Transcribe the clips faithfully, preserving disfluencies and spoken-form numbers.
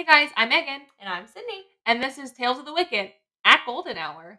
Hey guys, I'm Megan, And I'm Sydney. and this is Tales of the Wicked at Golden Hour.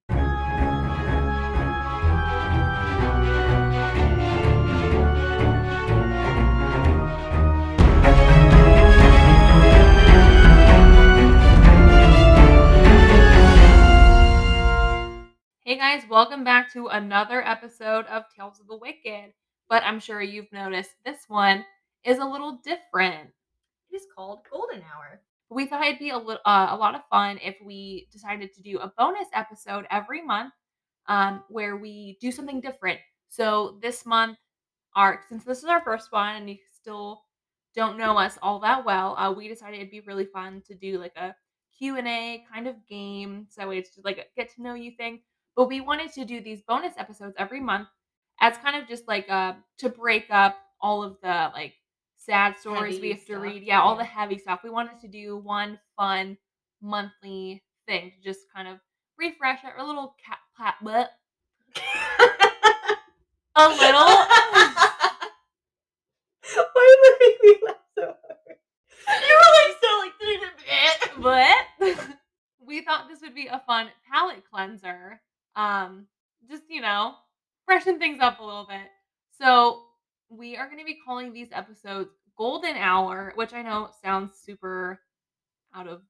Hey guys, welcome back to another episode of Tales of the Wicked. But I'm sure you've noticed this one is a little different. It is called Golden Hour. We thought it'd be a little, uh, a lot of fun if we decided to do a bonus episode every month, um, where we do something different. So this month, our since this is our first one and you still don't know us all that well, uh, we decided it'd be really fun to do like a Q and A kind of game. So it's just like a get to know you thing. But we wanted to do these bonus episodes every month as kind of just like uh to break up all of the like sad stories Heavy we have to stuff, read. Yeah, all the yeah. heavy stuff. We wanted to do one fun monthly thing to just kind of refresh our little cat plat but a little Why would it make me laugh so hard? You were like so like but we thought this would be a fun palate cleanser. Um, just you know, freshen things up a little bit. So we are going to be calling these episodes Golden Hour, which I know sounds super out of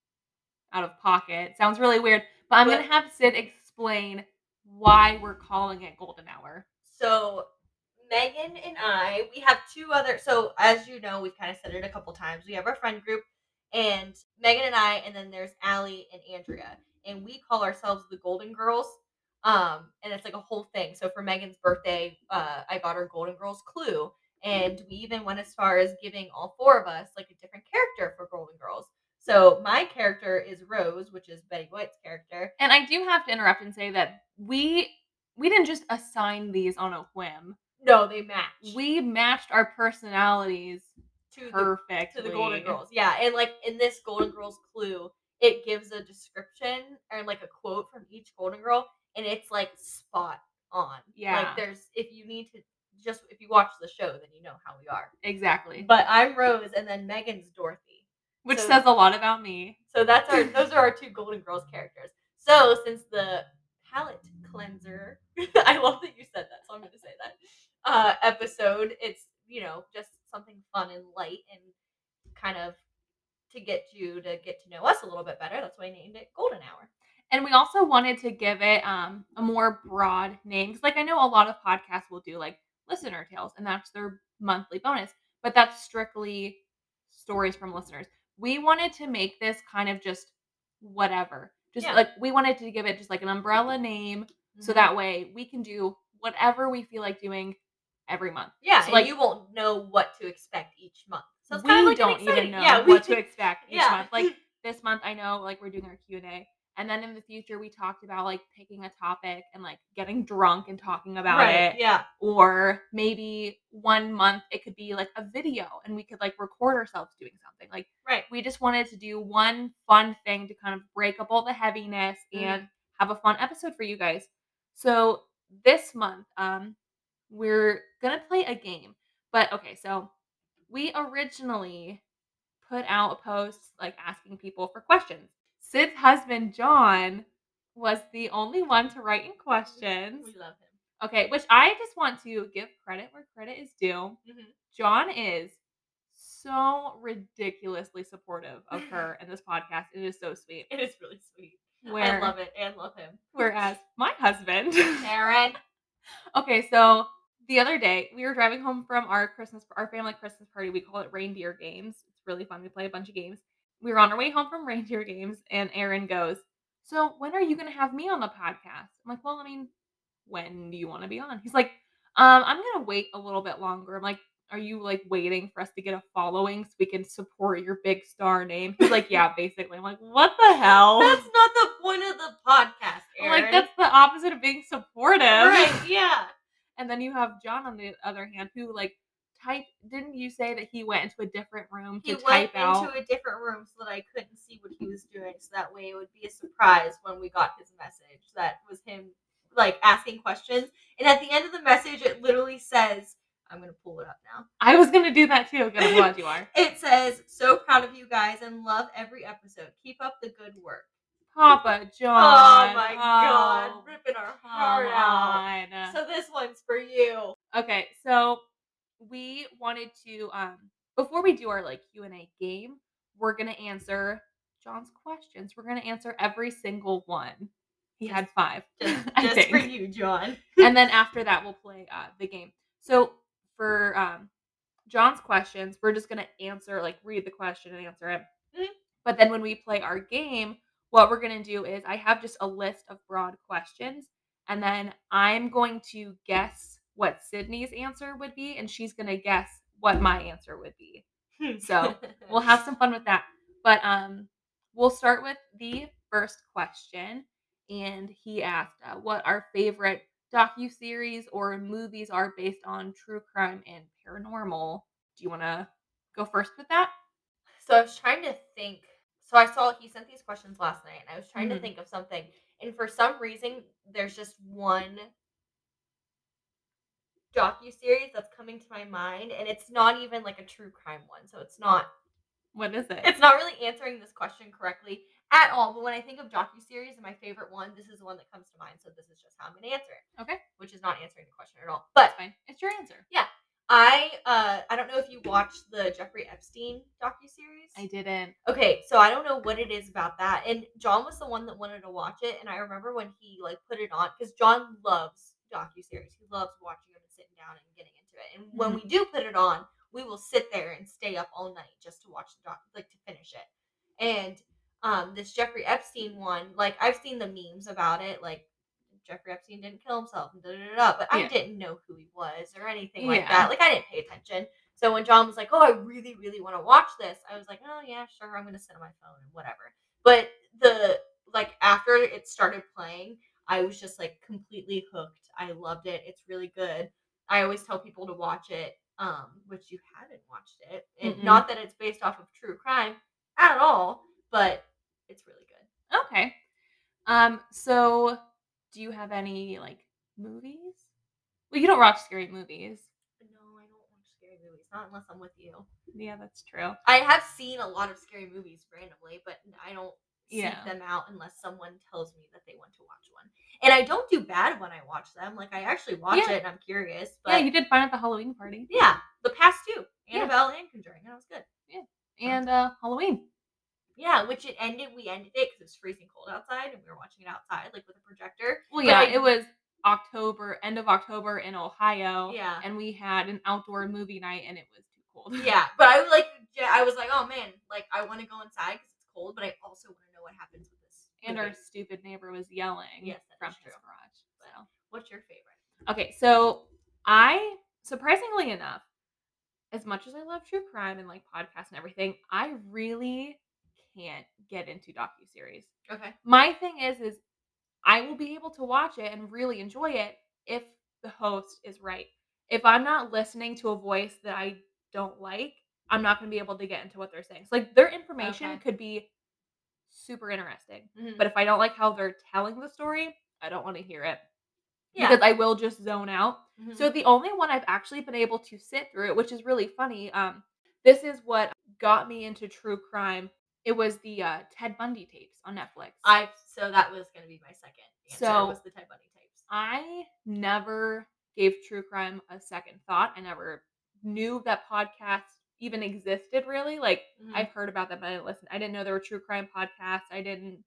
out of pocket. Sounds really weird, but I'm But- going to have Sid explain why we're calling it Golden Hour. So Megan and I, we have two other. So as you know, we've kind of said it a couple times. We have our friend group, and Megan and I, and then there's Allie and Andrea, and we call ourselves the Golden Girls. Um, and it's like a whole thing. So for Megan's birthday, uh, I got her Golden Girls clue, and we even went as far as giving all four of us like a different character for Golden Girls. So my character is Rose, which is Betty White's character. And I do have to interrupt and say that we we didn't just assign these on a whim. No, they match. We matched our personalities to perfectly. the, to the Golden Girls. Yeah, and like in this Golden Girls clue, it gives a description or like a quote from each Golden Girl, and it's like spot on. Yeah. Like there's if you need to just if you watch the show, then you know how we are. Exactly. But I'm Rose, and then Megan's Dorothy, which so, says a lot about me. So that's our those are our two Golden Girls characters. So since the palate cleanser, I love that you said that, so I'm going to say that. Uh, episode, it's you know just something fun and light and kind of to get you to get to know us a little bit better. That's why I named it Golden Hour. And we also wanted to give it um, a more broad name because, like, I know a lot of podcasts will do like listener tales, and that's their monthly bonus, but that's strictly stories from listeners. We wanted to make this kind of just whatever, just Yeah. like we wanted to give it just like an umbrella name, mm-hmm. so that way we can do whatever we feel like doing every month. Yeah, so and like you won't know what to expect each month. So it's we kind of like don't even know yeah, what to expect each yeah. month. Like this month, I know like we're doing our Q and A, and then in the future we talked about like picking a topic and like getting drunk and talking about right, it. Yeah. Or maybe one month it could be like a video, and we could like record ourselves doing something. Like right. We just wanted to do one fun thing to kind of break up all the heaviness mm-hmm. and have a fun episode for you guys. So this month, um, we're gonna play a game. But okay, so we originally put out a post like asking people for questions. Sid's husband, John, was the only one to write in questions. We love him. Okay, which I just want to give credit where credit is due. Mm-hmm. John is so ridiculously supportive of her in this podcast. It is so sweet. It is really sweet. Where, I love it and love him. Whereas my husband, Aaron. Okay, so the other day we were driving home from our Christmas, our family Christmas party. We call it reindeer games. It's really fun. We play a bunch of games. We were on our way home from reindeer games, and Aaron goes, "So when are you going to have me on the podcast?" I'm like, "Well, I mean, when do you want to be on?" He's like, um, "I'm going to wait a little bit longer." I'm like, "Are you like waiting for us to get a following so we can support your big star name?" He's like, "Yeah, basically." I'm like, "What the hell?" That's not the point of the podcast, Aaron. I'm like, that's the opposite of being supportive. Right, yeah. And then you have John on the other hand who like type didn't you say that he went into a different room to he type went out? into a different room so that I couldn't see what he was doing, so that way it would be a surprise when we got his message. That was him like asking questions. And at the end of the message it literally says, I'm gonna pull it up now. I was gonna do that too. Good, I'm glad you are. It says, "So proud of you guys and love every episode. Keep up the good work." Papa John. Oh my oh, god, ripping our heart on. out. So this one's for you. Okay, so we wanted to um before we do our like Q and A game, we're gonna answer John's questions. We're gonna answer every single one. He Just- had five. Just, I just for think. you, John. And then after that, we'll play uh, the game. So for um, John's questions, we're just gonna answer, like read the question and answer it. Mhm. But then when we play our game, what we're gonna do is I have just a list of broad questions, and then I'm going to guess what Sydney's answer would be, and she's gonna guess what my answer would be. So we'll have some fun with that. But um, we'll start with the first question, and he asked uh, what our favorite docuseries or movies are based on true crime and paranormal. Do you want to go first with that? So I was trying to think. So I saw he sent these questions last night, and I was trying Mhm. to think of something. And for some reason, there's just one docuseries that's coming to my mind, and it's not even like a true crime one. So it's not What is it? it's not really answering this question correctly at all. But when I think of docuseries and my favorite one, this is the one that comes to mind. So this is just how I'm going to answer it. Okay. Which is not answering the question at all. But That's fine. It's your answer. Yeah. I uh I don't know if you watched the Jeffrey Epstein docuseries. I didn't. Okay, so I don't know what it is about that. And John was the one that wanted to watch it, and I remember when he like put it on because John loves docuseries. He loves watching them and sitting down and getting into it. And when we do put it on, we will sit there and stay up all night just to watch the doc, like to finish it. And um, this Jeffrey Epstein one, like I've seen the memes about it, like Jeffrey Epstein didn't kill himself and da da da, da but I Yeah. didn't know who he was or anything like Yeah. that. Like I didn't pay attention. So when John was like, "Oh, I really, really want to watch this," I was like, "Oh yeah, sure. I'm gonna sit on my phone and whatever." But the like after it started playing, I was just like completely hooked. I loved it. It's really good. I always tell people to watch it, um, which you haven't watched it, and Mm-mm. not that it's based off of true crime at all, but it's really good. Okay. Um. So, do you have any like movies? Well, you don't watch scary movies. No, I don't watch scary movies, not unless I'm with you. Yeah, that's true. I have seen a lot of scary movies randomly, but I don't seek Yeah. them out unless someone tells me that they want to watch one. And I don't do bad when I watch them. Like I actually watch Yeah. it and I'm curious. But Yeah, you did fine at the Halloween party. yeah, the past two, Yeah. Annabelle and Conjuring, that was good. And uh Halloween. Yeah, which it ended. We ended it because it was freezing cold outside, and we were watching it outside, like with a projector. Well, But yeah, I- it was October, end of October in Ohio. Yeah. And we had an outdoor movie night, and it was too cold. Yeah, but I was like, yeah, I was like, oh man, like I want to go inside because it's cold, but I also want to know what happens with this. And movie. our stupid neighbor was yelling Yes, that from is his true. garage. So. What's your favorite? Okay, so I, surprisingly enough, as much as I love true crime and like podcasts and everything, I really can't get into docuseries. Okay. My thing is, is I will be able to watch it and really enjoy it if the host is right. If I'm not listening to a voice that I don't like, I'm not going to be able to get into what they're saying. So, like, their information Okay. could be super interesting. Mhm. But if I don't like how they're telling the story, I don't want to hear it. Yeah. Because I will just zone out. Mhm. So the only one I've actually been able to sit through, which is really funny, um, this is what got me into true crime. It was the uh, Ted Bundy tapes on Netflix. I so that was gonna be my second answer. So- was the Ted Bundy tapes. I never gave true crime a second thought. I never knew that podcasts even existed, really. Like, Mhm. I've heard about them, but I didn't listen. I didn't know there were true crime podcasts. I didn't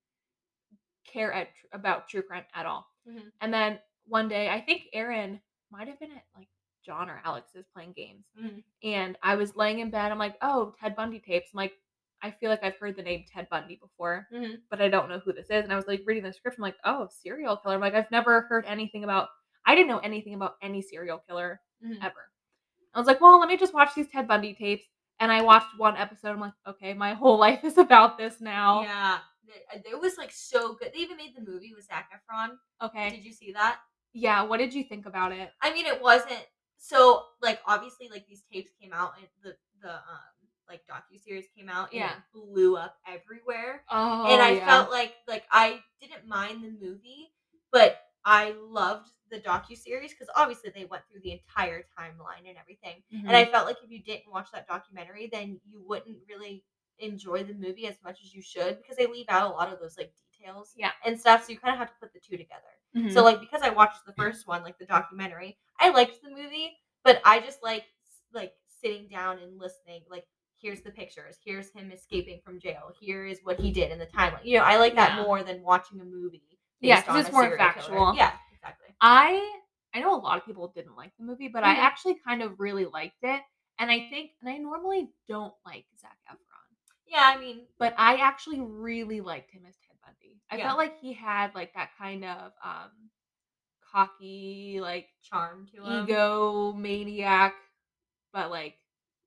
care at, about true crime at all. Mhm. And then one day, I think Aaron might have been at, like, John or Alex's playing games. Mhm. And I was laying in bed. I'm like, oh, Ted Bundy tapes. I'm like, I feel like I've heard the name Ted Bundy before, Mhm. but I don't know who this is. And I was like reading the script. I'm like, oh, serial killer. I'm like, I've never heard anything about, I didn't know anything about any serial killer Mhm. ever. I was like, well, let me just watch these Ted Bundy tapes. And I watched one episode. I'm like, okay, my whole life is about this now. Yeah, it, it was like so good. They even made the movie with Zac Efron. Okay. Did you see that? Yeah. What did you think about it? I mean, it wasn't so like obviously like these tapes came out and the the um like docuseries came out and Yeah. it blew up everywhere. Oh, and I yeah. felt like like I didn't mind the movie, but I loved the docuseries because obviously they went through the entire timeline and everything. Mhm. And I felt like if you didn't watch that documentary, then you wouldn't really enjoy the movie as much as you should because they leave out a lot of those like details Yeah. and stuff. So you kind of have to put the two together. Mhm. So like because I watched the first one, like the documentary, I liked the movie, but I just like s- like sitting down and listening. Like here's the pictures, here's him escaping from jail, here is what he did in the timeline. You know, I like that Yeah. more than watching a movie. Yeah, based 'cause on it's a more serial killer. factual. Yeah, exactly. I I know a lot of people didn't like the movie, but I Mhm. actually kind of really liked it. And I think and I normally don't like Zac Efron, Yeah, I mean, but I actually really liked him as Ted Bundy. I Yeah. felt like he had like that kind of um cocky, like charm to him. ego maniac, but like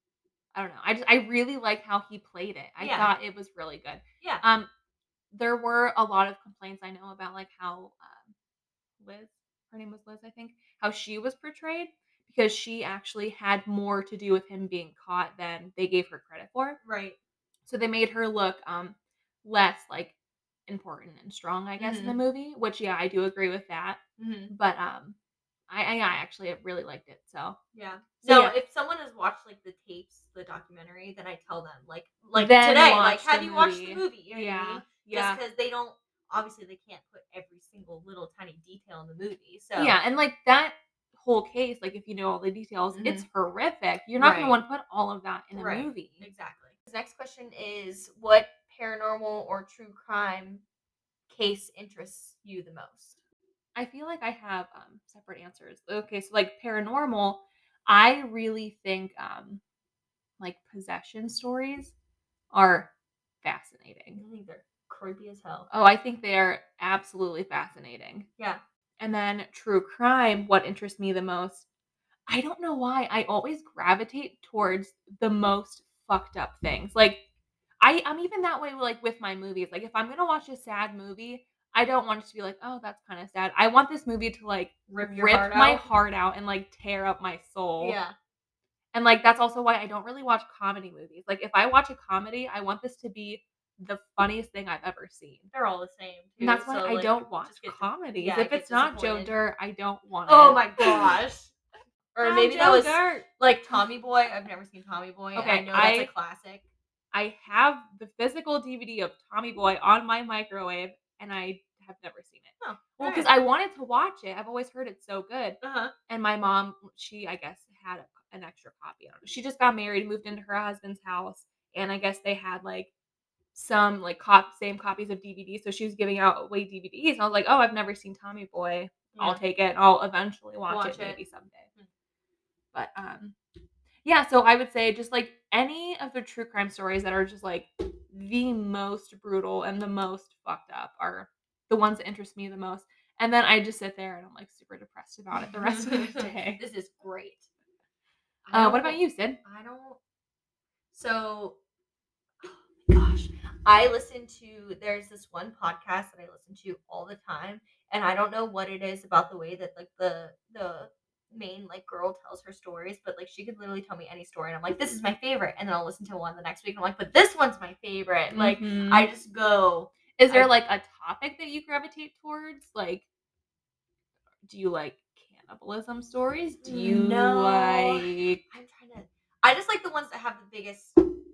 I don't know. I just I really like how he played it. I Yeah. thought it was really good. Yeah. Um there were a lot of complaints I know about like how um Liz, her name was Liz, I think, how she was portrayed because she actually had more to do with him being caught than they gave her credit for. Right. So they made her look um less like important and strong, I guess, in the Mhm. movie, which yeah, I do agree with that. Mhm. But um I I, I actually really liked it. So Yeah. So, No, yeah. if someone has watched like the tapes, the documentary, then I tell them like like Then today, watch like have the you watched the movie. movie? You know what I Yeah. mean? Yeah. Just because they don't obviously they can't put every single little tiny detail in the movie. So Yeah, and like that whole case, like if you know all the details, it's Mhm. horrific. You're not gonna Right. want to put all of that in a Right. movie. Exactly. This next question is what paranormal or true crime case interests you the most? I feel like I have um separate answers. Okay, so like paranormal, I really think um like possession stories are fascinating. I think they're creepy as hell. Oh, I think they're absolutely fascinating. Yeah. And then true crime, what interests me the most, I don't know why I always gravitate towards the most fucked up things. Like I I'm even that way like with my movies. Like if I'm going to watch a sad movie, I don't want it to be like, "Oh, that's kind of sad." I want this movie to like Rip your rip heart my out. heart out and like tear up my soul. Yeah. And like that's also why I don't really watch comedy movies. Like if I watch a comedy, I want this to be the funniest thing I've ever seen. They're all the same too. And that's why so, I like, don't watch just get dis- comedies. yeah, If get it's not Joe disappointed. Dirt, I don't want it. Oh my gosh. Or I'm maybe that Joe was Dirt. like Tommy Boy. I've never seen Tommy Boy. and I Okay, know that's a I classic. I have the physical D V D of Tommy Boy on my microwave, and I have never seen it. Oh, Well, because I wanted to watch it. I've always heard it's so good. Uh huh. And my mom, she I guess had a, an extra copy. I don't know. She just got married, moved into her husband's house, and I guess they had like some like cop same copies of D V Ds. So she was giving out away D V Ds, and I was like, oh, I've never seen Tommy Boy. I'll Yeah. take it. I'll eventually watch, Watch it, it. maybe someday. Hmm. But um, yeah. So I would say just like any of the true crime stories that are just like the most brutal and the most fucked up are the ones that interest me the most. And then I just sit there and I'm like super depressed about it the rest of the day. This is great. I Uh, what don't- about you, Sid? I don't. So, oh my gosh, I listen to. There's this one podcast that I listen to all the time, and I don't know what it is about the way that like the the main like girl tells her stories, but like she could literally tell me any story, and I'm like, this is my favorite, and then I'll listen to one the next week, and I'm like, but this one's my favorite. Like Mhm. I just go. Is there I- like a topic that you gravitate towards? Like, do you like cannibalism stories? Do you No. like I'm trying to. I just like the ones that have the biggest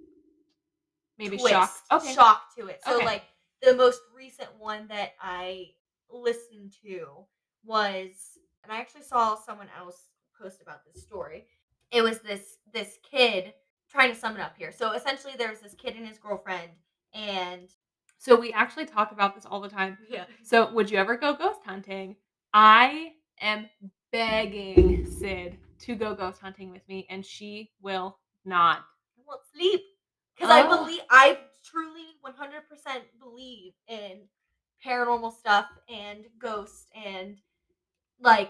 maybe twist, shock? Okay. shock to it. So Okay. like the most recent one that I listened to was, and I actually saw someone else post about this story. It was this this kid trying to sum it up here. So essentially, there's this kid and his girlfriend, and So we actually talk about this all the time. yeah, So would you ever go ghost hunting? I am begging Sid to go ghost hunting with me, and she will not. I won't sleep because I Oh. believe I truly one hundred percent believe in paranormal stuff and ghosts and like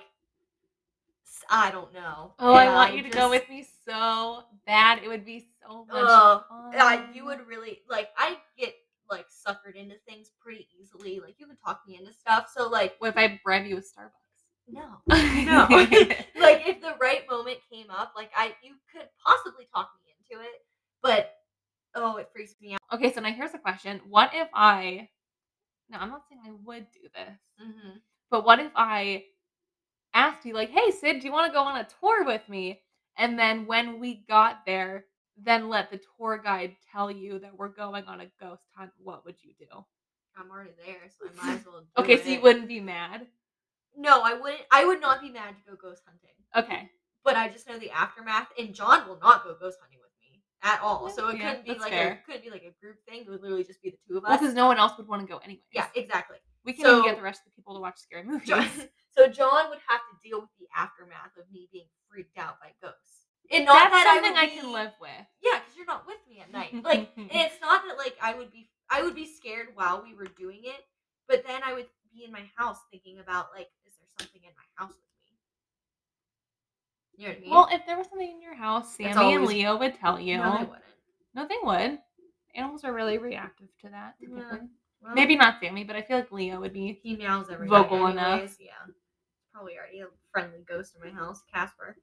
s- I don't know. Oh, I And want you to go just- with me so bad. It would be so much Oh, fun. yeah, you would really like. I get like suckered into things pretty easily. Like you can talk me into stuff. So like, What if I bribe you with Starbucks? no, No. no. Like if the right moment came up, like I, you could possibly talk me into it. But oh, it freaks me out. Okay, so now here's a question. What if I, no, I'm not saying I would do this, Mm-hmm. but what if I asked you like, "Hey, Sid, do you want to go on a tour with me?" And then when we got there, then let the tour guide tell you that we're going on a ghost hunt, what would you do? I'm already there, so I might as well do Okay, it. so you wouldn't be mad? No, I wouldn't. I would not be mad to go ghost hunting. Okay. But I just know the aftermath, and John will not go ghost hunting with me at all. Yeah, So it yeah, couldn't be that's like fair. a couldn't be like a group thing. It would literally just be the two of us. Well, because no one else would want to go anyways. Yeah, exactly. We can So- even get the rest of the people to watch scary movies. John, so John would have to deal with the aftermath of me being freaked out by ghosts. And not That's that I something would I, be- can live with. Yeah, because you're not with me at night. Like, and it's not that like I would be I would be scared while we were doing it, but then I would be in my house thinking about like, is there something in my house with me? You know what I mean? Well, if there was something in your house, That's Sammy and always- Leo would tell you. no, they wouldn't. No, they would. Animals are really reactive to that, Yeah. typically. Well, Maybe not Sammy, but I feel like Leo would be. he meows every vocal night enough. anyways. Yeah, probably already a friendly ghost in my house, Casper.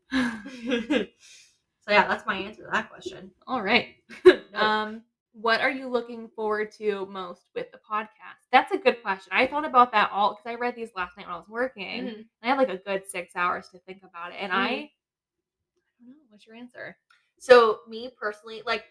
So yeah, that's my answer to that question. All right. No. Um, what are you looking forward to most with the podcast? That's a good question. I thought about that all because I read these last night when I was working. Mhm. And I had like a good six hours to think about it. And I, I Mhm. don't know. What's your answer? So me personally, like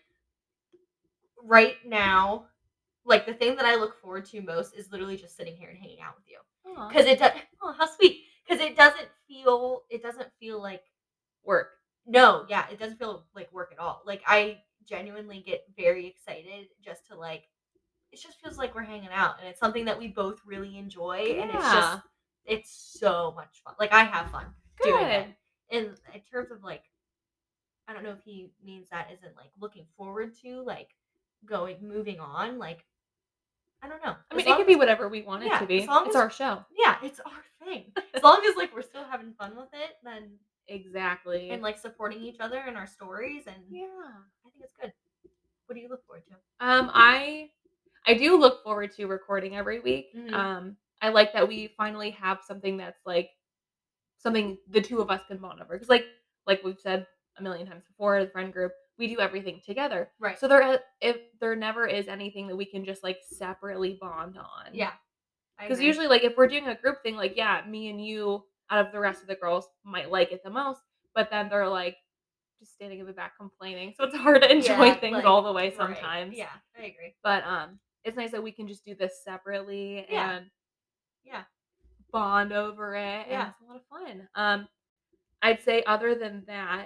right now, like the thing that I look forward to most is literally just sitting here and hanging out with you. Aw. Because it does. Oh, how sweet! Because it doesn't feel. It doesn't feel like Work. no. Yeah, it doesn't feel like work at all. Like I genuinely get very excited just to like. It just feels like we're hanging out, and it's something that we both really enjoy, and it's just Yeah. it's so much fun. Like I have fun doing it. Good. And in terms of like, I don't know if he means that isn't like looking forward to like going moving on. Like I don't know. I mean, As it long could be as- whatever we want it yeah, to be. as long It's as- our show. Yeah, it's our thing. As long as like we're still having fun with it, then Exactly. and like supporting each other and our stories, and yeah. I think it's good. What do you look forward to? Um, I I do look forward to recording every week. Mhm. Um, I like that we finally have something that's like something the two of us can bond over. Because like like we've said a million times before, the friend group, we do everything together. Right. So there if there never is anything that we can just like separately bond on. Yeah. I Because agree. usually like if we're doing a group thing, like yeah, me and you out of the rest of the girls might like it the most, but then they're like just standing in the back complaining. So it's hard to enjoy Yeah, things like, all the way right. sometimes. Yeah, I agree. But um it's nice that we can just do this separately Yeah. and Yeah. bond over it. And Yeah. it's a lot of fun. Um I'd say other than that,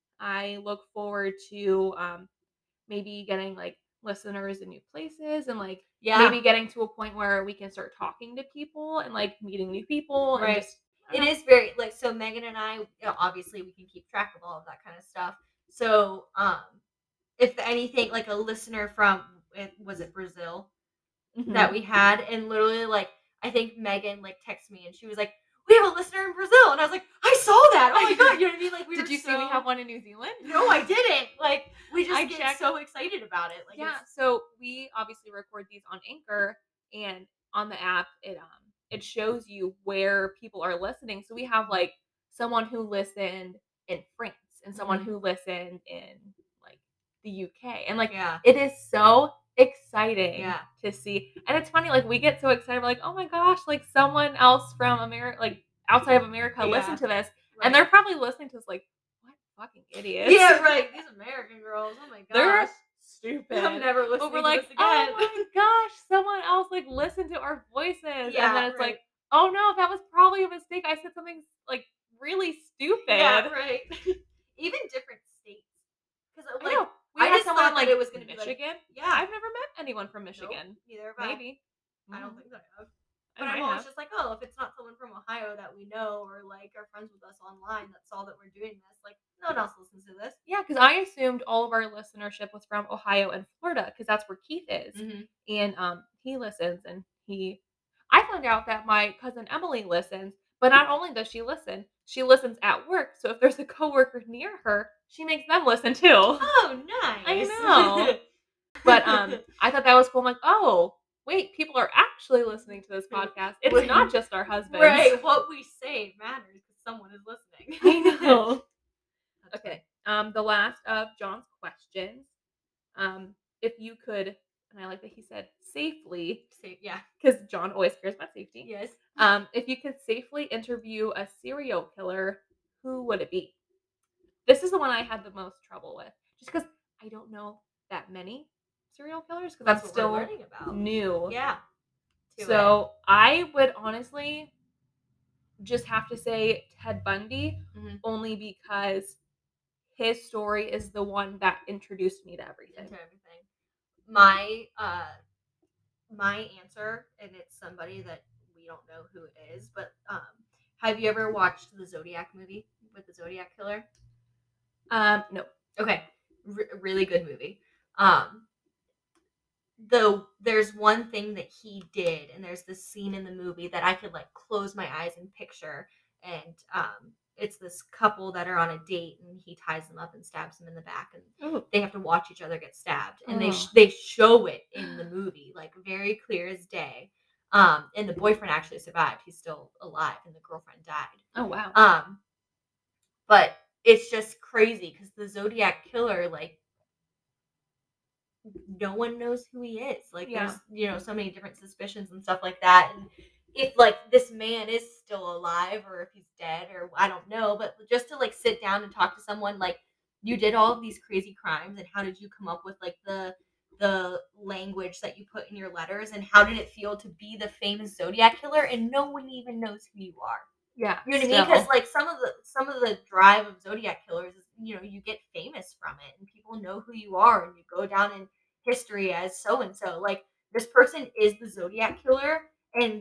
I look forward to um maybe getting like listeners in new places and like Yeah. maybe getting to a point where we can start talking to people and like meeting new people and Right. just It is very like so Megan and I, you know, obviously we can keep track of all of that kind of stuff. So um if anything like a listener from it was it Brazil Mhm. that we had, and literally like I think Megan like texted me and she was like, we have a listener in Brazil, and I was like, I saw that. Oh my god, you know what I mean? Like we Did were you see so- we have one in New Zealand? No, I didn't. Like we just I get checked- so excited about it. Like Yeah, it's- so we obviously record these on Anchor, and on the app it um it shows you where people are listening. So we have like someone who listened in France and someone Mhm. who listened in like the U K. And like yeah. it is so exciting Yeah. to see. And it's funny, like we get so excited, we're like, oh my gosh, like someone else from America, like outside of America Yeah. listened to this. Right. And they're probably listening to us like, what fucking idiots. Yeah, right. These American girls. Oh my gosh. They're stupid. I'm never listening But we're to like, this again. oh my gosh, someone else like listened to our voices. Yeah, and then it's right. like, oh no, that was probably a mistake. I said something like really stupid. Yeah, right. Even different states. Because I like know. We I had just someone thought like that it was gonna be, like- Michigan. yeah. I've never met anyone from Nope, Michigan. neither have I. Maybe. I don't Mhm. think that I have. I But might I'm always have. just like, oh, if it's not someone from Ohio that we know or like are friends with us online that saw that we're doing this, like no one else listens to this. Yeah, because I assumed all of our listenership was from Ohio and Florida because that's where Keith is. Mm-hmm. And um he listens and he I found out that my cousin Emily listens, but not only does she listen, she listens at work. So if there's a coworker near her, she makes them listen too. Oh, nice. I know. But um I thought that was cool. I'm like, oh, wait, people are actually listening to this podcast. It's Wait. not just our husbands. right, what we say matters because someone is listening. I know. That's Okay. Um, the last of John's questions. Um, if you could and I like that he said safely Say, yeah. because John always cares about safety. Yes. Um, if you could safely interview a serial killer, who would it be? This is the one I had the most trouble with, just because I don't know that many serial killers because I'm That's what we're still learning about. new. Yeah. To it. So I would honestly just have to say Ted Bundy, Mhm. only because his story is the one that introduced me to everything. Into everything. My uh my answer, and it's somebody that we don't know who it is, but um have you ever watched the Zodiac movie with the Zodiac killer? Um, no. Okay. R- really good movie. Um though there's one thing that he did, and there's this scene in the movie that I could like close my eyes and picture, and um it's this couple that are on a date, and he ties them up and stabs them in the back, and Ooh. they have to watch each other get stabbed, and they Oh. sh- they show it in the movie like very clear as day. Um and the boyfriend actually survived, he's still alive, and the girlfriend died. Oh wow. Um but it's just crazy because the Zodiac killer, like, no one knows who he is. Like, Yeah. there's, you know, so many different suspicions and stuff like that. And if, like, this man is still alive or if he's dead or I don't know, but just to, like, sit down and talk to someone, like, you did all of these crazy crimes, and how did you come up with, like, the the language that you put in your letters, and how did it feel to be the famous Zodiac killer and no one even knows who you are? Yeah. You know what I mean? Because still. like some of the some of the drive of Zodiac killers is, you know, you get famous from it, and people know who you are, and you go down in history as so and so. Like, this person is the Zodiac killer, and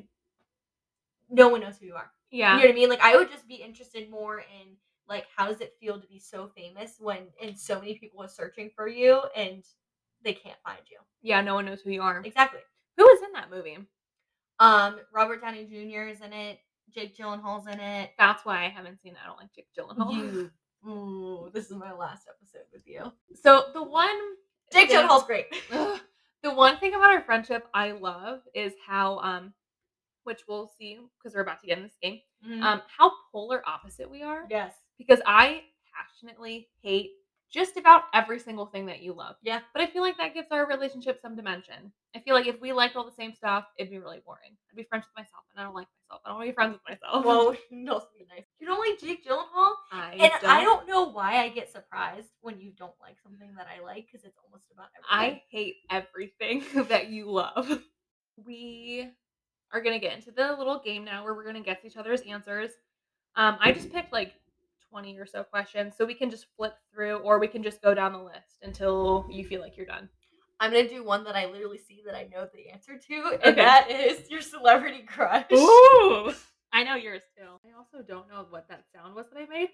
no one knows who you are. You Yeah. know what I mean? Like, I would just be interested more in like, how does it feel to be so famous when and so many people are searching for you and they can't find you? Yeah, no one knows who you are. Exactly. Who was in that movie? Um, Robert Downey Junior is in it. Jake Gyllenhaal's in it. That's why I haven't seen it. I don't like Jake Gyllenhaal. You, ooh, this is my last episode with you. So the one Jake thing- Gyllenhaal's great. Ugh. The one thing about our friendship I love is how, um, which we'll see because we're about to get in this game, Mhm. um, how polar opposite we are. Yes. Because I passionately hate just about every single thing that you love. Yeah. But I feel like that gives our relationship some dimension. I feel like if we liked all the same stuff, it'd be really boring. I'd be friends with myself, and I don't like myself. I don't want to be friends with myself. Well, no, be nice. You don't like Jake Gyllenhaal, I and don't. I don't know why I get surprised when you don't like something that I like, because it's almost about everything. I hate everything that you love. We are gonna get into the little game now where we're gonna guess each other's answers. Um, I just picked like twenty or so questions, so we can just flip through, or we can just go down the list until you feel like you're done. I'm gonna do one that I literally see that I know the answer to, and Okay. that is your celebrity crush. Ooh, I know yours too. I also don't know what that sound was that I made.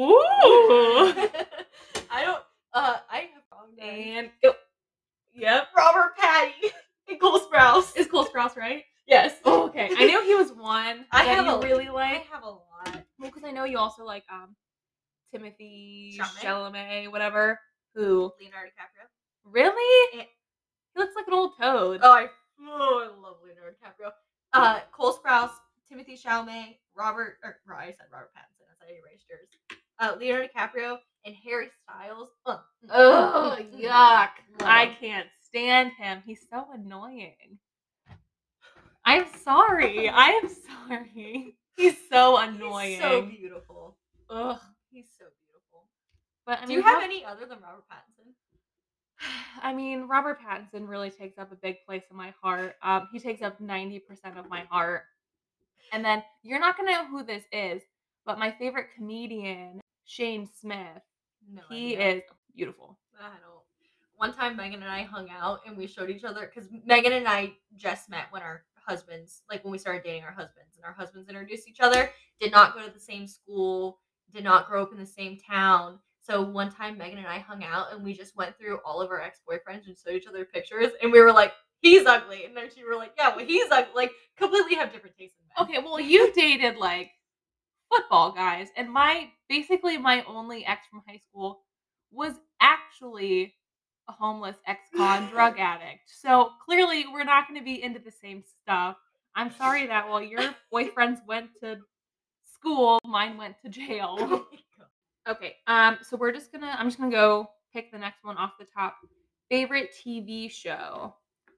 Ooh, I don't. Uh, I have wrong name. and oh, yep, Robert Patty and Cole Sprouse. is Cole Sprouse right? Yes. Oh, okay. I knew he was one I that have you a- really I like. have a lot. Well, because I know you also like um Timothy Chalamet? Chalamet, whatever. Who Leonardo DiCaprio. really? Eh. He looks like an old toad. Oh, I, oh, I love Leonardo DiCaprio. Uh, Cole Sprouse, Timothy Chalamet, Robert, or or I said Robert Pattinson. I said erased yours. Uh, Leonardo DiCaprio and Harry Styles. Uh, Oh, yuck! Love I him. can't stand him. He's so annoying. I'm sorry. I am sorry. He's so annoying. He's so beautiful. Ugh. He's so beautiful. But I Do mean, you have how- any other than Robert Pattinson? I mean, Robert Pattinson really takes up a big place in my heart. Um, he takes up ninety percent of my heart. And then you're not gonna know who this is, but my favorite comedian, Shane Smith, No he idea. is beautiful. I don't. One time, Megan and I hung out and we showed each other, because Megan and I just met when our husbands, like when we started dating our husbands, and our husbands introduced each other. Did not go to the same school. Did not grow up in the same town. So one time, Megan and I hung out and we just went through all of our ex boyfriends and showed each other pictures, and we were like, "He's ugly," and then she were like, "Yeah, well, he's ugly." Like, completely have different tastes in men. Okay, well, you dated like football guys, and my basically my only ex from high school was actually a homeless ex-con drug addict. So clearly, we're not going to be into the same stuff. I'm sorry that while your boyfriends went to school, mine went to jail. Oh my God. Okay, um, so we're just gonna I'm just gonna go pick the next one off the top. Favorite T V show.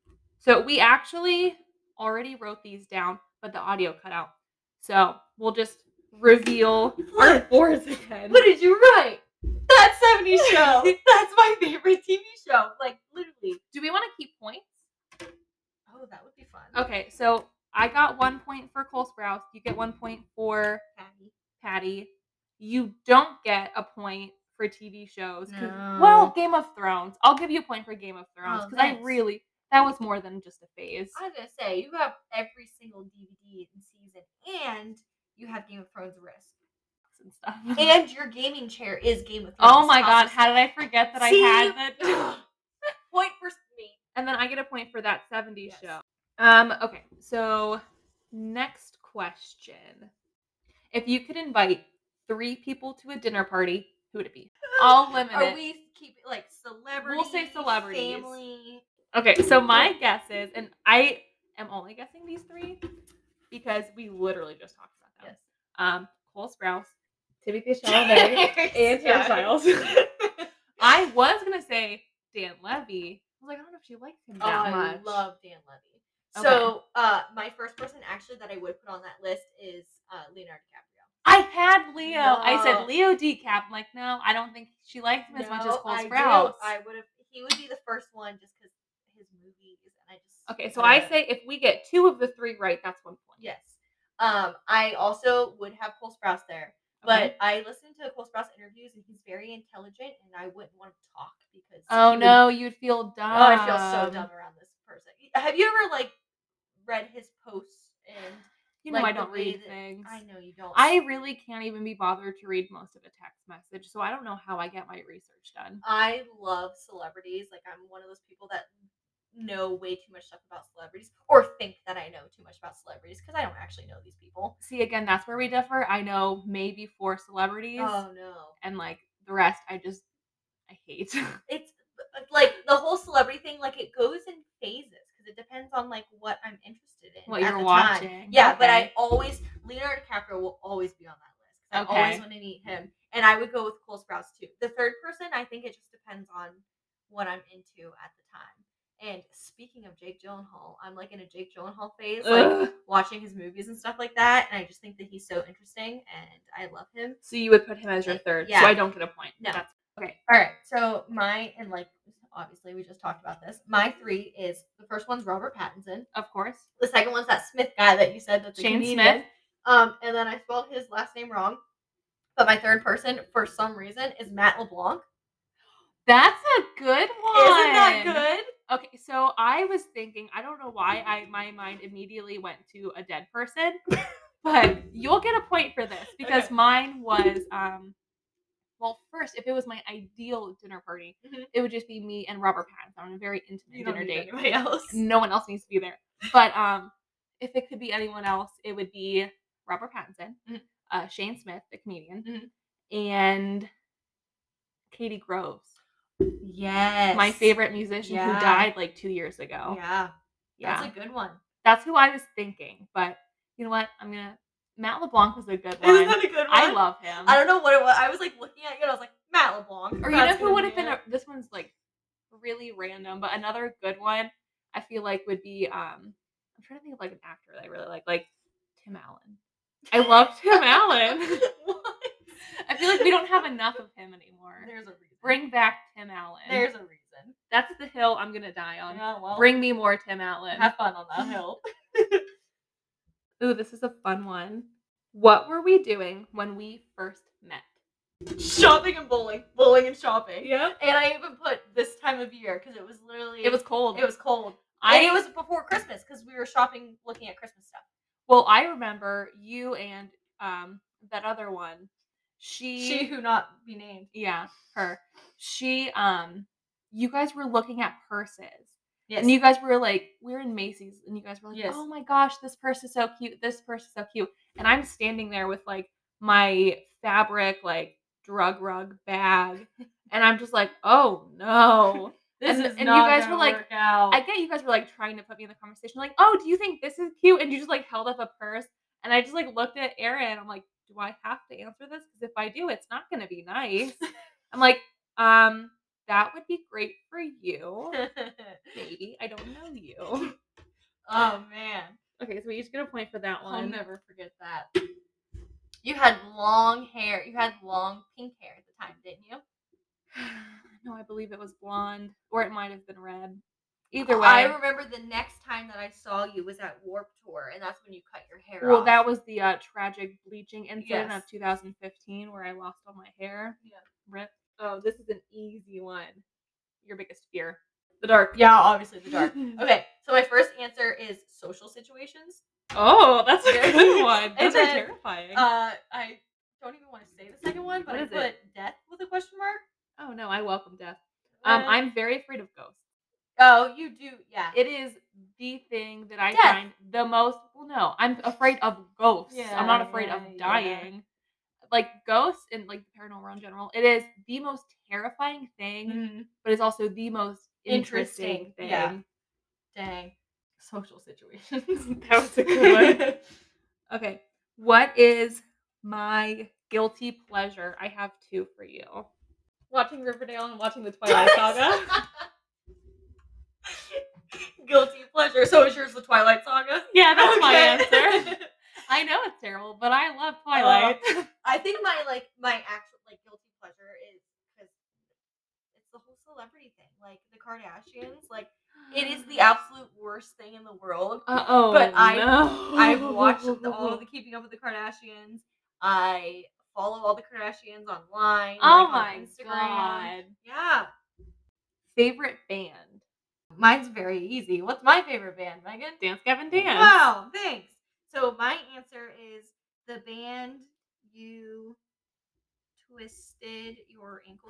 So we actually already wrote these down, but the audio cut out. So we'll just reveal our fours again. What did you write? That seventies show. That's my favorite T V show. Like, literally. Do we want to keep points? Oh, that would be fun. Okay, so I got one point for Cole Sprouse. You get one point for Patty. Patty. You don't get a point for T V shows. No. Well, Game of Thrones. I'll give you a point for Game of Thrones Oh, because I thanks. really, that was more than just a phase. I was going to say, you have every single D V D in season, and you have Game of Thrones Risk. And stuff. And your gaming chair is Game of Thrones. Oh my god, how did I forget that See? I had that? Point for me. And then I get a point for that seventies Yes. show. Um, okay, so next question. If you could invite three people to a dinner party, who would it be? I'll limit Are it. we keep like celebrity? We'll say celebrities. Family. Okay, so my guess is, and I am only guessing these three because we literally just talked about them. Yes. Um, Cole Sprouse, Timothée Chalamet, and Taylor Styles. I was gonna say Dan Levy. I was like, I don't know if she likes him Oh, that I much. love Dan Levy. Okay. So, uh, my first person actually that I would put on that list is uh, Leonardo DiCaprio. I had Leo. I No. said Leo DeCap. I'm like, no, I don't think she likes him as much as No, Cole I Sprouse. do. I would have. He would be the first one just because his movies, and I just. Okay, so I uh, say if we get two of the three right, that's one point. Yes. Um, I also would have Cole Sprouse there, Okay. but I listened to Cole Sprouse interviews, and he's very intelligent, and I wouldn't want to talk because. Oh he would- no, you'd feel dumb. Oh, I feel so dumb around this person. Have you ever like read his posts and? You know like, I don't the way read that- things. I know you don't. I really can't even be bothered to read most of a text message, so I don't know how I get my research done. I love celebrities. Like, I'm one of those people that know way too much stuff about celebrities, or think that I know too much about celebrities because I don't actually know these people. See, again, that's where we differ. I know maybe four celebrities, Oh no. and like the rest, I just I hate. It's like the whole celebrity thing. Like, it goes in phases because it depends on like what I'm interested in. What at you're the watching. Time. Yeah, but I Okay. always Leonardo DiCaprio will always be on that list. 'Cause I Okay. always want to meet him, and I would go with Cole Sprouse too. The third person, I think it just depends on what I'm into at the time. And speaking of Jake Gyllenhaal, I'm like in a Jake Gyllenhaal phase, like Ugh. watching his movies and stuff like that, and I just think that he's so interesting, and I love him. So you would put him as your third, Yeah. so I don't get a point. No. That's okay. All right, so my and like obviously we just talked about this. My three is the first one's Robert Pattinson. Of course. The second one's that Smith guy that you said that's a Shane comedian. Smith. Um, and then I spelled his last name wrong. But my third person, for some reason, is Matt LeBlanc. That's a good one. Isn't that good? Okay, so I was thinking, I don't know why I my mind immediately went to a dead person, but you'll get a point for this because Okay. mine was um well, first, if it was my ideal dinner party, Mhm. it would just be me and Robert Pattinson on a very intimate You don't dinner need date. anybody else. No one else needs to be there. But um, if it could be anyone else, it would be Robert Pattinson, Mhm. uh, Shane Smith, the comedian, Mhm. and Katie Groves, Yes. my favorite musician who Yeah. died like two years ago. Yeah. Yeah, That's a good one. that's who I was thinking. But you know what? I'm gonna. Matt LeBlanc was a good Isn't one. that a good one? I love him. I don't know what it was. I was like looking at you and I was like, Matt LeBlanc. Or you That's know who gonna would have be been it. a, this one's like really random, but another good one I feel like would be um I'm trying to think of like an actor that I really like, like Tim Allen. I love Tim Allen. What? I feel like we don't have enough of him anymore. There's a reason. Bring back Tim Allen. There's a reason. That's the hill I'm gonna die on. Yeah, well, Bring me more Tim Allen. have fun on that hill. Ooh, this is a fun one. What were we doing when we first met? Shopping and bowling. Bowling and shopping. Yep. And I even put this time of year because it was literally It was cold. it was cold. I and it was before Christmas because we were shopping looking at Christmas stuff. well, I remember you and um that other one. She She who not be named. Yeah, her. She, um, you guys were looking at purses. Yes. And you guys were like, we were in Macy's, and you guys were like, Yes. oh my gosh, this purse is so cute. This purse is so cute. And I'm standing there with like my fabric, like drug rug bag. And I'm just like, oh no. this and- is and you not guys gonna were like- work out. I get you guys were like trying to put me in the conversation, like, oh, do you think this is cute? And you just like held up a purse. And I just like looked at Erin. I'm like, do I have to answer this? Because if I do, it's not going to be nice. I'm like, um, that would be great for you. Maybe. I don't know you. Oh, man. Okay, so we each get a point for that one. I'll never forget that. You had long hair. You had long pink hair at the time, didn't you? No, I believe it was blonde. Or it might have been red. Either way. I remember the next time that I saw you was at Warped Tour, and that's when you cut your hair Well, off. that was the uh, tragic bleaching incident Yes. of two thousand fifteen where I lost all my hair. Yeah. Rip. Oh, this is an easy one. Your biggest fear. The dark. Yeah, obviously the dark. Okay, so my first answer is social situations. Oh, that's a good one. And Those are then, terrifying. Uh, I don't even want to say the second one, but What I is put it? death with a question mark. Oh, no, I welcome death. Um, Uh, I'm very afraid of ghosts. Oh, you do, yeah. It is the thing that I Death. find the most. Well, no, I'm afraid of ghosts. Yeah, I'm not afraid yeah, of yeah. dying. Like ghosts and like the paranormal in general, it is the most terrifying thing, Mhm. but it's also the most interesting, Interesting, thing. yeah. Dang. Social situations. That was a good one. Okay, what is my guilty pleasure? I have two for you. Watching Riverdale and watching the Twilight Saga. Guilty pleasure. So is yours the Twilight Saga? Yeah, that's my Okay. answer. I know it's terrible, but I love Twilight. Uh, I think my like my actual like guilty pleasure is because it's the whole celebrity thing, like the Kardashians. Like it is the absolute worst thing in the world. Uh oh. But I no. I've watched the, all of the Keeping Up with the Kardashians. I follow all the Kardashians online. Oh like, my on Instagram. god. Yeah. Favorite band? Mine's very easy. What's my favorite band, Megan? Dance Gavin Dance. Wow, thanks. So my answer is the band you twisted your ankle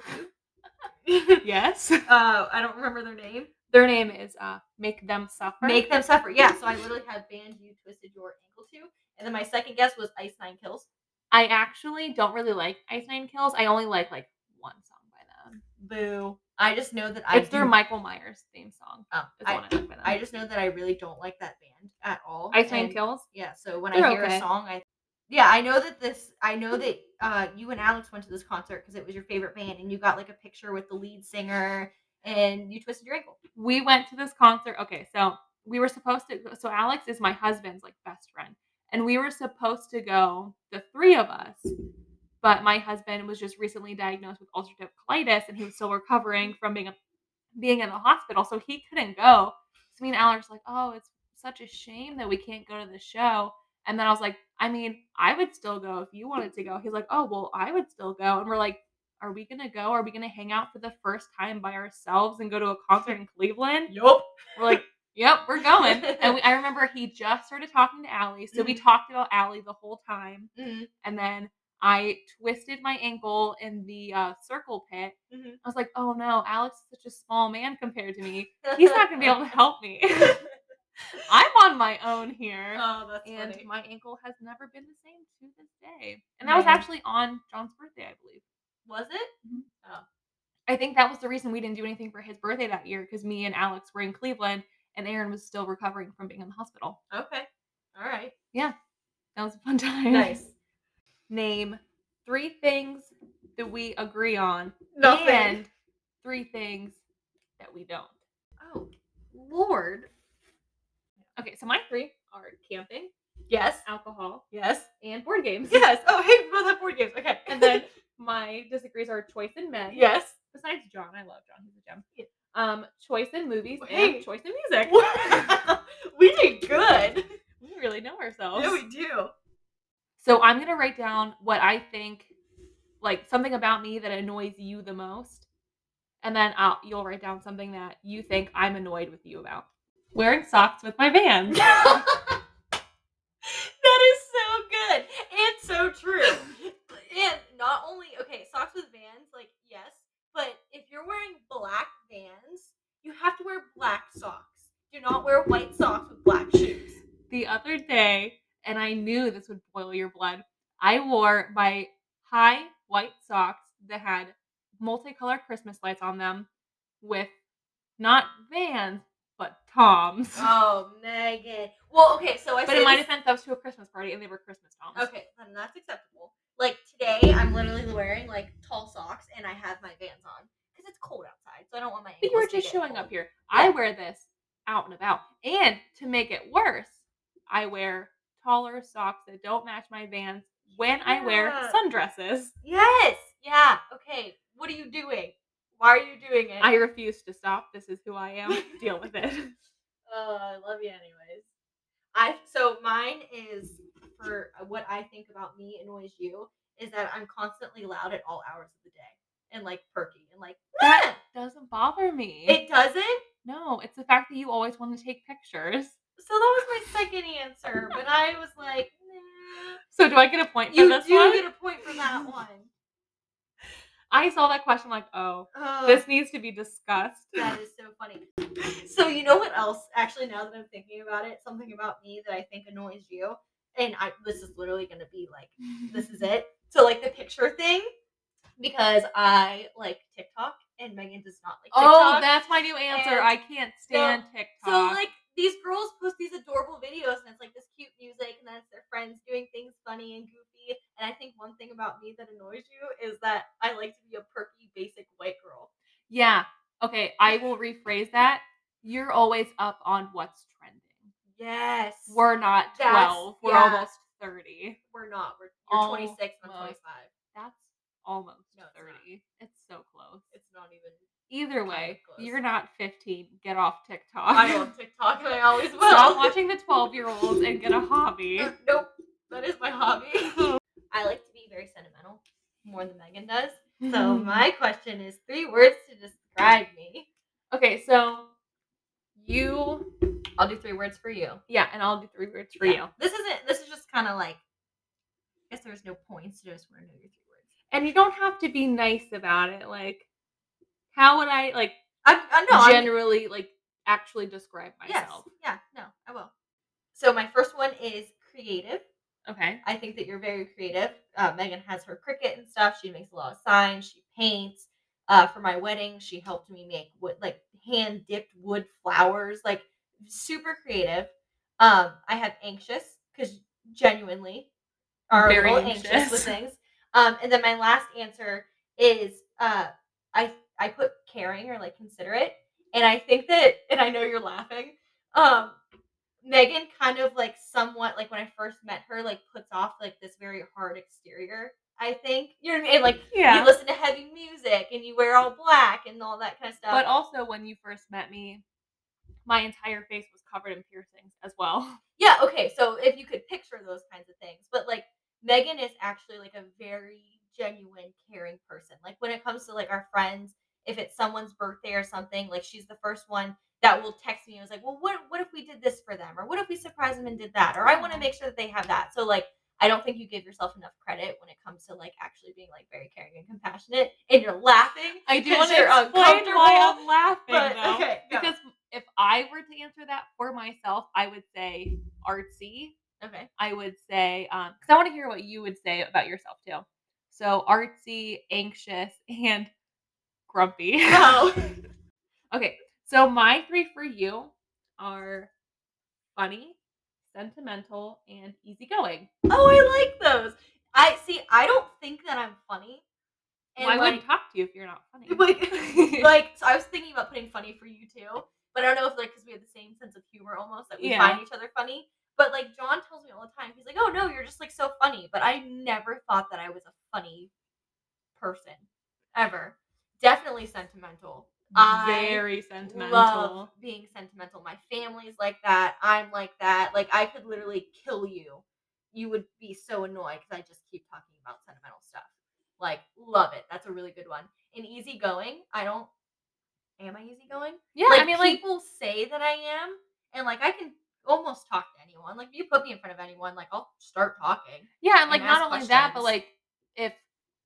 to. Yes. Uh, I don't remember their name. Their name is uh Make Them Suffer. Make Them Suffer. Yeah, so I literally had band you twisted your ankle to. And then my second guess was Ice Nine Kills. I actually don't really like Ice Nine Kills. I only like like one song by them. Boo. I just know that I It's their do- Michael Myers theme song. Oh, Is the I, one I like by them. I just know that I really don't like that band at all. Ice Nine And- Kills? Yeah, so when They're I hear okay. a song, I yeah, I know that this. I know that uh, you and Alex went to this concert because it was your favorite band, and you got like a picture with the lead singer, and you twisted your ankle. We went to this concert. Okay, so we were supposed to. So Alex is my husband's like best friend, and we were supposed to go, the three of us. But my husband was just recently diagnosed with ulcerative colitis, and he was still recovering from being a, being in the hospital, so he couldn't go. So me and Alex were like, "Oh, it's such a shame that we can't go to the show." And then I was like, I mean, I would still go if you wanted to go. He's like, oh, well, I would still go. And we're like, are we going to go? Are we going to hang out for the first time by ourselves and go to a concert in Cleveland? Yup. We're like, yep, we're going. And we, I remember he just started talking to Allie. So we talked about Allie the whole time. Mm-hmm. And then I twisted my ankle in the uh, circle pit. Mm-hmm. I was like, oh no, Alex is such a small man compared to me. He's not going to be able to help me. I'm on my own here. Oh, that's and funny. my ankle has never been the same to this day. And that was Man. actually on John's birthday, I believe. Was it? Mhm. Oh. I think that was the reason we didn't do anything for his birthday that year, because me and Alex were in Cleveland and Aaron was still recovering from being in the hospital. Okay. All right. Yeah. That was a fun time. Nice. Name three things that we agree on. Nothing. And three things that we don't. Oh, Lord. Okay, so my three are camping, Yes. alcohol, Yes. and board games. Yes. Oh, hey, we both have board games. Okay. And then my disagrees are choice in men. yes. Besides John, I love John. He's a gem. Um, choice in movies Hey. and choice in music. We did good. We really know ourselves. Yeah, we do. So I'm gonna write down what I think, like something about me that annoys you the most, and then I'll you'll write down something that you think I'm annoyed with you about. Wearing socks with my Vans. That is so good and so true. And not only okay, socks with Vans, like yes, but if you're wearing black Vans, you have to wear black socks. Do not wear white socks with black shoes. The other day, and I knew this would boil your blood, I wore my high white socks that had multicolored Christmas lights on them with not Vans, but Toms. Oh, Megan. Well, okay, so I But say in my this- defense, that was to a Christmas party, and they were Christmas Toms. Okay, then that's acceptable. Like today, I'm literally wearing like tall socks, and I have my Vans on because it's cold outside. so I don't want my But ankles you were to just get showing cold. up here. Yeah. I wear this out and about. And to make it worse, I wear taller socks that don't match my Vans when I wear Yeah. sundresses. Yes. Yeah. Okay. What are you doing? Why are you doing it? I refuse to stop. This is who I am. Deal with it. Oh, I love you anyways. I so mine is for what I think about me annoys you is that I'm constantly loud at all hours of the day and like perky and like That doesn't bother me. it doesn't. No, it's the fact that you always want to take pictures. So that was my second answer, but I was like, nah. So do I get a point for You this do one? get a point for that one. I saw that question like, oh, Oh, this needs to be discussed. that is so funny. So you know what else? Actually, now that I'm thinking about it, something about me that I think annoys you, and I this is literally going to be like, this is it. So like the picture thing, because I like TikTok and Megan does not like TikTok. Oh, that's my new answer. And I can't stand so, TikTok. So like these girls post these adorable videos and it's like this cute music and then it's their friends doing things funny and goofy. And I think one thing about me that annoys you is that I like to be a perky, basic white girl. Yeah. Okay, I will rephrase that. You're always up on what's trending. Yes. We're not twelve. That's, We're yeah. almost thirty. We're not. We're you're Almost. twenty-six and I'm twenty-five. That's almost No, it's thirty. It's so close. It's not even. Either kind way, of close. you're not fifteen. Get off TikTok. I love TikTok and I always will. Stop watching the twelve-year-olds and get a hobby. Nope. That is my hobby. I like to be very sentimental, more than Megan does. So my question is three words to describe me. Okay, so you I'll do three words for you. Yeah, and I'll do three words for Yeah. you. This isn't this is just kind of like I guess there's no points, you just want to know your three words. And you don't have to be nice about it. Like, how would I like I, I know generally like actually describe myself? Yes. Yeah, no, I will. So my first one is creative. Okay. I think that you're very creative. Uh, Megan has her Cricut and stuff. She makes a lot of signs. She paints. Uh, for my wedding, she helped me make wood, like hand dipped wood flowers, like super creative. Um, I have anxious because genuinely are Very a little anxious. anxious with things. Um, and then my last answer is uh, I I put caring or like considerate, and I think that, and I know you're laughing. Um, Megan kind of like somewhat like when I first met her, like puts off like this very hard exterior. I think you know what I mean. Like Yeah. you listen to heavy music and you wear all black and all that kind of stuff. But also, when you first met me, my entire face was covered in piercings as well. Yeah. Okay. So if you could picture those kinds of things, but like Megan is actually like a very genuine, caring person. Like when it comes to like our friends, if it's someone's birthday or something, like she's the first one that will text me and was like, well, what what if we did this for them? Or what if we surprised them and did that? Or I want to make sure that they have that. So like I don't think you give yourself enough credit when it comes to like actually being like very caring and compassionate. And you're laughing. I do 'cause want to you're explain uncomfortable. why I'm laughing but- though. okay, go. Because if I were to answer that for myself, I would say artsy. Okay. I would say, um, because I want to hear what you would say about yourself too. So artsy, anxious, and grumpy. No. Okay, so my three for you are funny, sentimental, and easygoing. Oh, I like those. I see. I don't think that I'm funny. And Well, I like, wouldn't talk to you if you're not funny. like, like, so I was thinking about putting funny for you too, but I don't know if like because we have the same sense of humor almost that we Yeah. find each other funny. But like John tells me all the time, he's like, "Oh no, you're just like so funny." But I never thought that I was a funny person ever. Definitely sentimental. Very I sentimental. love being sentimental. My family's like that. I'm like that. Like I could literally kill you. You would be so annoyed because I just keep talking about sentimental stuff. Like love it. That's a really good one. And easygoing. I don't. Am I easygoing? Yeah, like, I mean, like, people say that I am, and like I can almost talk to anyone. Like if you put me in front of anyone, like I'll start talking. yeah, and like and not ask only that, but questions. like if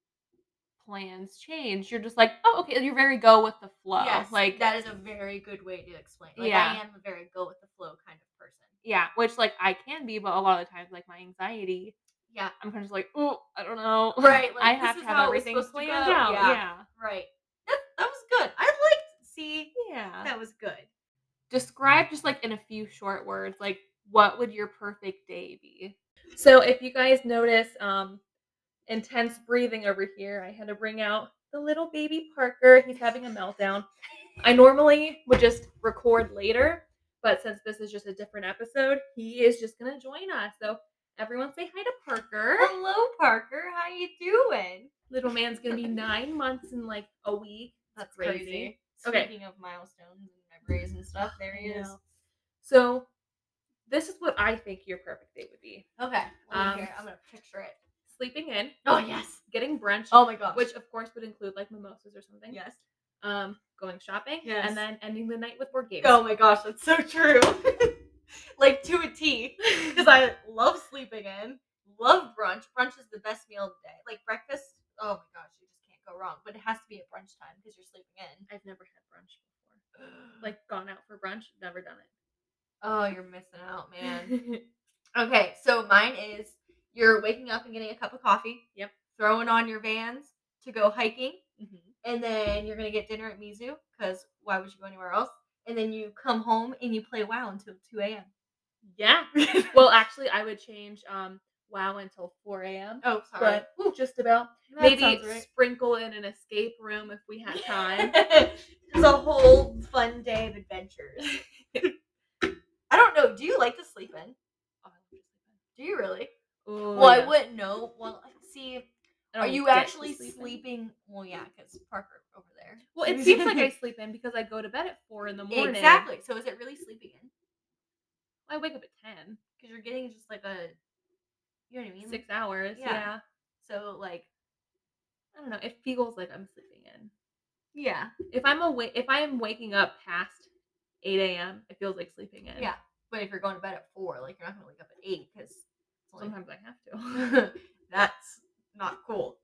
plans change, you're just like, oh, okay, you're very go with the flow. Yes, like that is a very good way to explain. Like Yeah. I am a very go with the flow kind of person. yeah, which like I can be, but a lot of the times, like my anxiety, Yeah. I'm kind of just like, oh, I don't know. Right, like, I this have is to have how it was everything supposed to planned go. out. Yeah. Yeah. Right. That, that was good. I liked. See, Yeah. that was good. Describe just like in a few short words, like what would your perfect day be? So if you guys notice um intense breathing over here, I had to bring out the little baby Parker. He's having a meltdown. I normally would just record later, but since this is just a different episode, he is just gonna join us. So everyone say hi to Parker. Hello, Parker. How you doing? Little man's gonna be nine months in like a week. That's crazy. crazy. Okay. Speaking of milestones and memories and stuff, there he I is. know. So this is what I think your perfect date would be. Okay. Let me Um, hear. I'm gonna picture it. Sleeping in, Oh yes. getting brunch, Oh my gosh. which of course would include like mimosas or something. yes. Um, going shopping, Yes. and then ending the night with board games. Oh my gosh, that's so true. Like to a T. Because I love sleeping in, love brunch. Brunch is the best meal of the day. Like breakfast, oh my gosh, you just can't go wrong. But it has to be at brunch time because you're sleeping in. I've never had brunch before. Like gone out for brunch, never done it. Oh, you're missing out, man. Okay, so mine is you're waking up and getting a cup of coffee. Yep. Throwing on your Vans to go hiking. Mhm. And then you're going to get dinner at Mizu because why would you go anywhere else? And then you come home and you play WoW until two a.m. Yeah. Well, actually, I would change um WoW until four a.m. Oh, sorry. But ooh, just about. That Maybe sounds right. sprinkle in an escape room if we had time. It's a whole fun day of adventures. I don't know. Do you like to sleep in? Oh, I love to sleep Do you really? in. Ooh, Well, I yeah. wouldn't know. Well, see, I are don't you get to actually sleep in. sleeping? Well, yeah, because Parker over there. Well, it seems like I sleep in because I go to bed at four in the morning. Exactly. So is it really sleeping in? I wake up at ten. Because you're getting just like a, you know what I mean? Six hours. Yeah. Yeah. So like, I don't know. It feels like I'm sleeping in. yeah, If I'm awake, if I am waking up past eight a.m., it feels like sleeping in. yeah. But if you're going to bed at four, like you're not gonna wake up at eight because Sometimes I have to. that's not cool.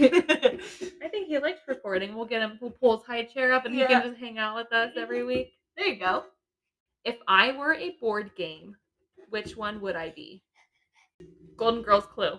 I think he likes recording. We'll get him. We'll pull his high chair up, and he Yeah. can just hang out with us every week. There you go. If I were a board game, which one would I be? Golden Girls Clue.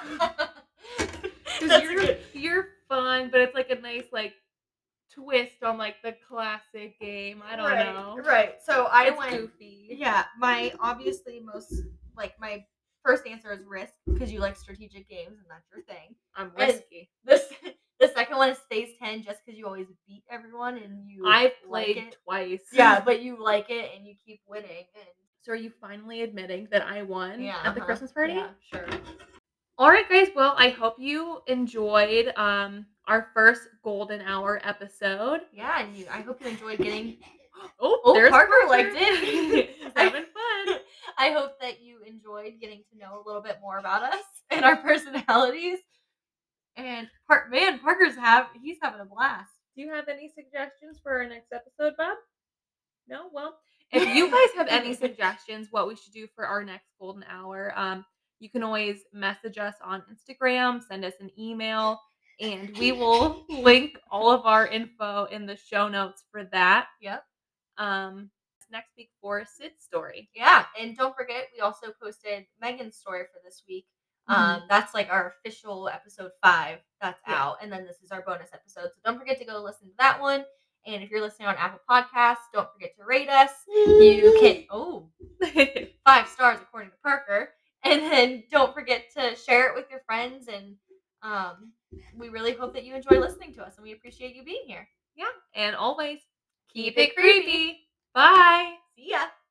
Because That's you're good. you're fun, but it's like a nice like twist on like the classic game. I don't right, know. Right. So I It's went. goofy. Yeah, my obviously most like my first answer is Risk because you like strategic games and that's your thing. I'm And risky. This the second one is Phase Ten just because you always beat everyone and you. I've like played it. twice. Yeah, but you like it and you keep winning. And So are you finally admitting that I won yeah, at the uh-huh. Christmas party? Yeah, sure. All right, guys. Well, I hope you enjoyed um our first golden hour episode. Yeah, and you. I hope you enjoyed getting. Oh, Oh, there's Parker Parker. liked it. He's having fun. I hope that you enjoyed getting to know a little bit more about us and our personalities. And part man, Parker's have he's having a blast. Do you have any suggestions for our next episode, Bob? No? Well, if you guys have any suggestions what we should do for our next golden hour, um, you can always message us on Instagram, send us an email, and we will link all of our info in the show notes for that. Yep. Um, next week for Sid's story. Yeah, and don't forget we also posted Megan's story for this week. Um, that's like our official episode five that's Yeah. out, and then this is our bonus episode. So don't forget to go listen to that one. And if you're listening on Apple Podcasts, don't forget to rate us. You can oh five stars according to Parker. And then don't forget to share it with your friends. And um, we really hope that you enjoy listening to us, and we appreciate you being here. Yeah, and always Keep it creepy. Bye. See ya.